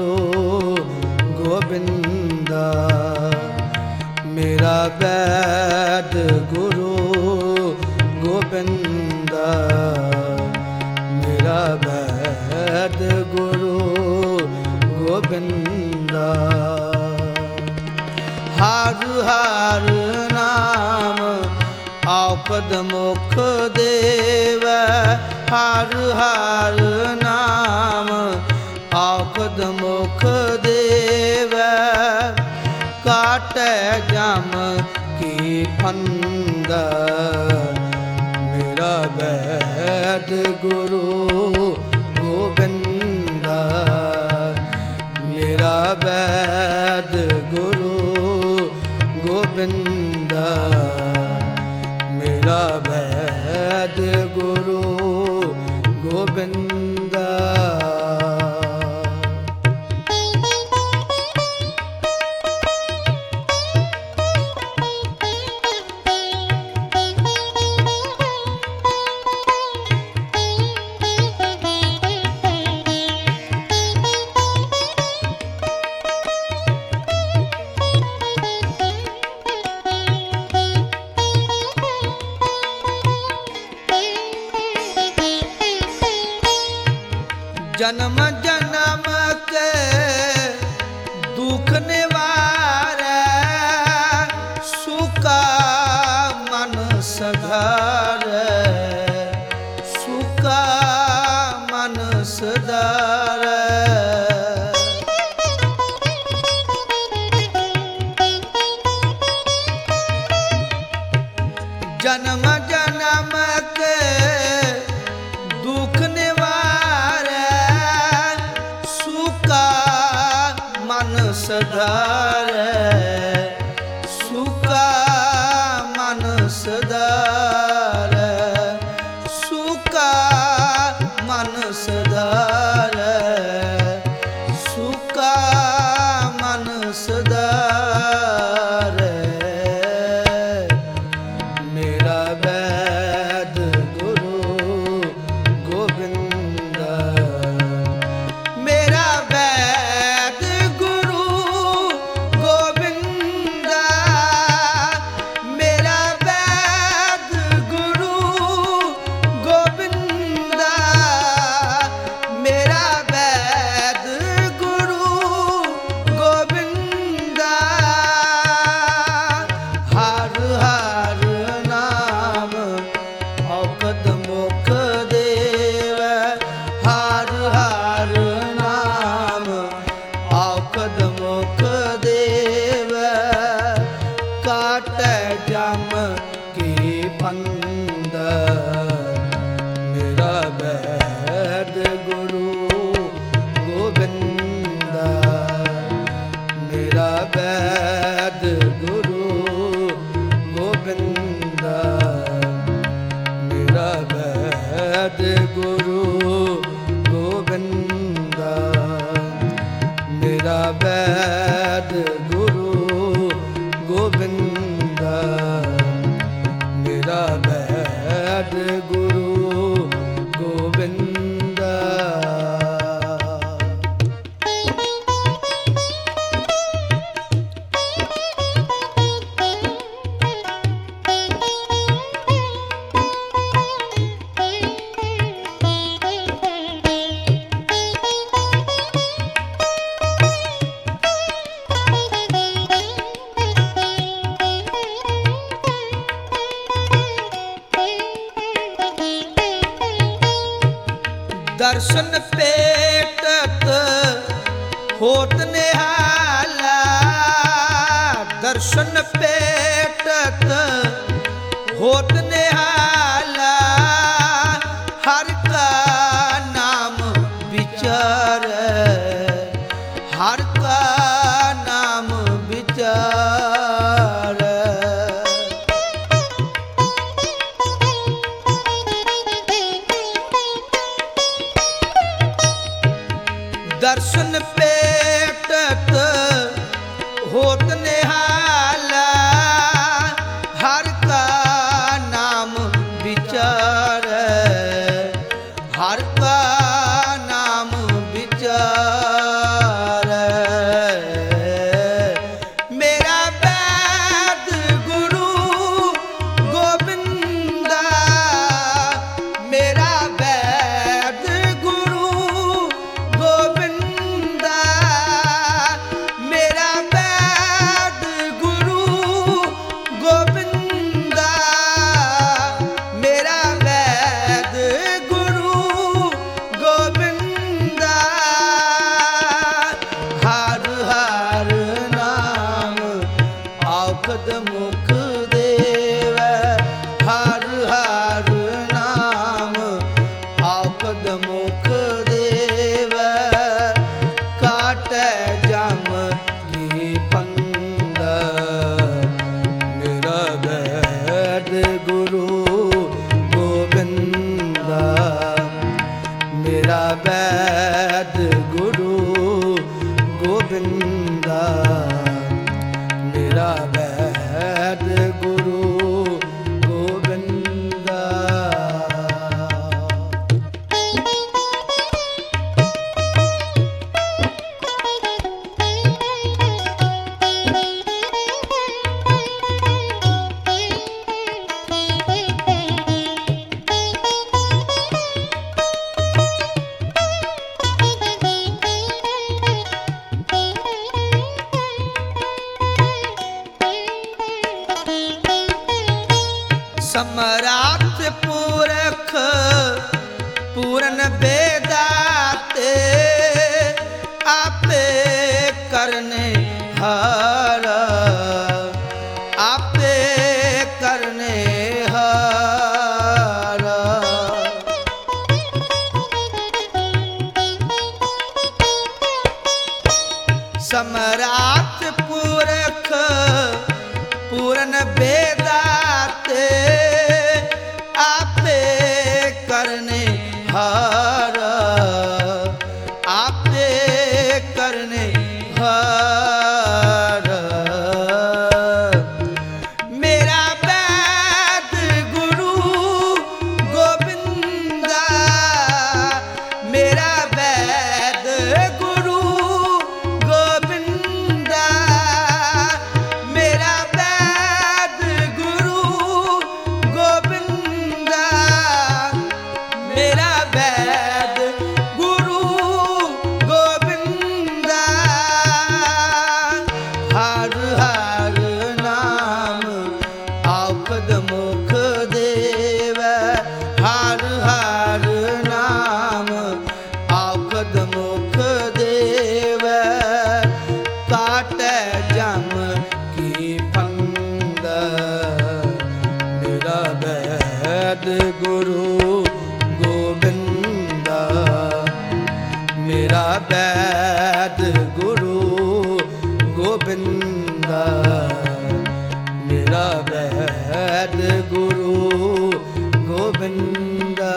गुरु गोबिंदा। मेरा वैद गुरु गोबिंदा, मेरा वैद गुरु गोबिंदा। हर हर नाम औखद मुख देवै, हर हर नाम औखद मुख देवै। काटै जम की फंदर, मेरा वैद गुरु गोबिंदा। मेरा वैद गुरु गोबिंदा, मेरा वैद गुरु गोबिंदा। जन्म जन्म के दुख निवारै, सुका मन सधारै, सुका मन सधारै। जन्म जन्म के दुख सधारै, सुका मन सधारै, सुका मन सधारै, सुका मन सधारै। मेरा वैद गुरु गोबिंदा, मेरा वैद गुरु गोबिंदा, मेरा वैद गुरु गोबिंदा, मेरा वैद गुरु गोबिंदा। हर हर नाम औखद मुख देवै, हर हर नाम औखद मुख देवै। काटै जम की फंदर, मेरा वैद गुरु गोबिंदा। मेरा वैद गुरु गोबिंदा, मेरा वैद गुरु गोबिंदा। मेरा वैद गुरु गोबिंदा, मेरा वैद गुरु गोबिंदा। दर्शन पेटत होत निहाला, दर्शन पेटत होत निहाला। हर का नाम विचारै, हर का नाम विचारै। दर्शन पेटत होत निहाला, हर का नाम विचारै, हर का नाम विचारै। करने हार आपे करने हार सम्राट पुरख पूरन बेदाते आपे करने हार आपे करने हार मेरा वैद गुरु गोविंदा मेरा वैद गुरु गोविंदा मेरा वैद गुरु गोविंदा मेरा वैद गुरु गोविंदा हर हर नाम औखद मुख देव हर हर नाम औखद मुख देव काट जम की फंद मेरा वैद गुरु गोविंदा मेरा वैद गुरु गोविंदा मेरा वैद गुरु गोविंदा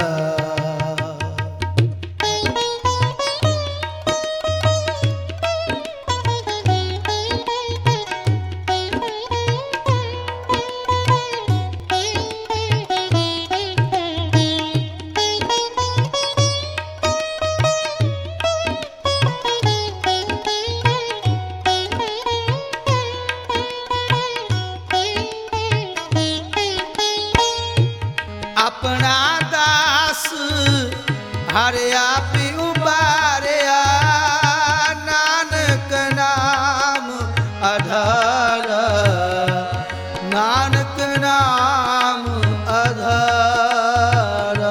अपना दास हर आप उबारिया नानक नाम अधर नानक नाम अधर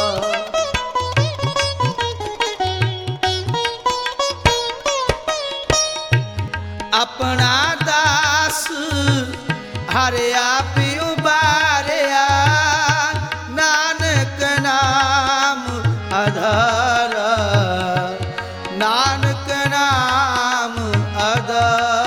अपना दास हर आप उबारिया नानक नाम अधर नानक नाम अधर